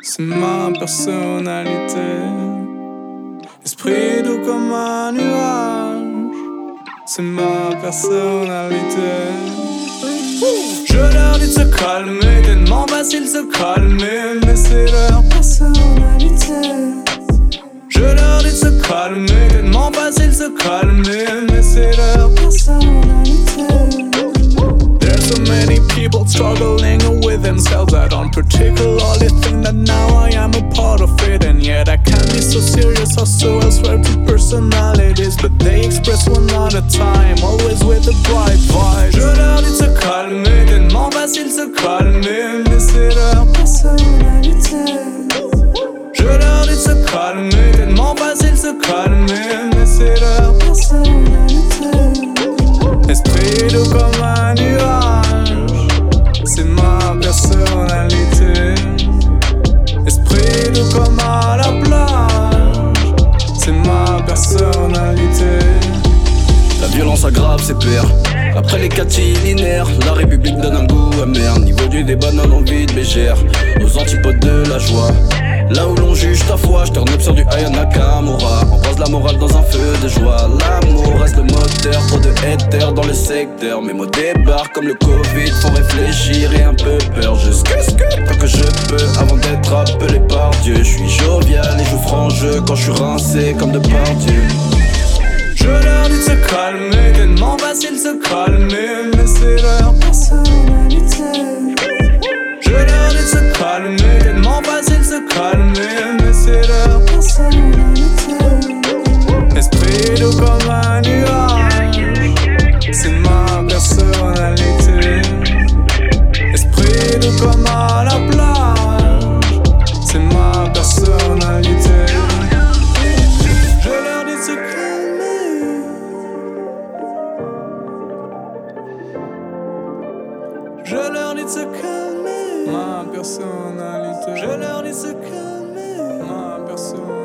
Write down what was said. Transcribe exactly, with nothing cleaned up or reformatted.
c'est ma personnalité. Esprit doux comme un nuage, c'est ma personnalité. Je leur dis de se calmer, tellement facile de se calmer, mais c'est leur personnalité. Je leur dis de se calmer, tellement facile de se calmer, mais c'est leur personnalité. There's so many people struggling with themselves. I don't particularly think that now I am a part of it, and yet I can be so serious or so elsewhere to personalities, but they express one at a time, always with a bright vibe. Je leur dis de se calmer, tellement facile de se calmer, mais c'est leur personnalité. Je leur dis de se calmer, tellement facile de se calmer, mais c'est leur personnalité. Esprit doux comme un nuage, c'est ma personnalité. Esprit doux comme à la plage, c'est ma personnalité. La violence aggrave ses pères. Après les catilinaires, la République donne un goût amer. Niveau du débat, non envie de bégère. Aux antipodes de la joie, là où l'on juge ta foi, je turn up sur du Aya Nakamura. Embrasse la morale dans un feu de joie. L'amour reste le moteur, trop de haters dans le secteur. Mes mots débarquent comme le Covid, faut réfléchir et un peu peur. Je sque tant que je peux avant d'être appelé par Dieu. Je suis jovial et joue franc jeu quand je suis rincé comme de par Dieu. Je leur dis de se calmer, tellement facile de se calmer, mais c'est leur personnalité. Je leur dis de se calmer, tellement facile de se calmer, mais c'est leur personnalité. Esprit doux comme un nuage, c'est ma personnalité. Esprit doux comme à la plage, c'est ma personnalité. Je leur dis de se calmer. Je leur dis de se calmer, ma personnalité. Je leur dis de se calmer, ma personnalité.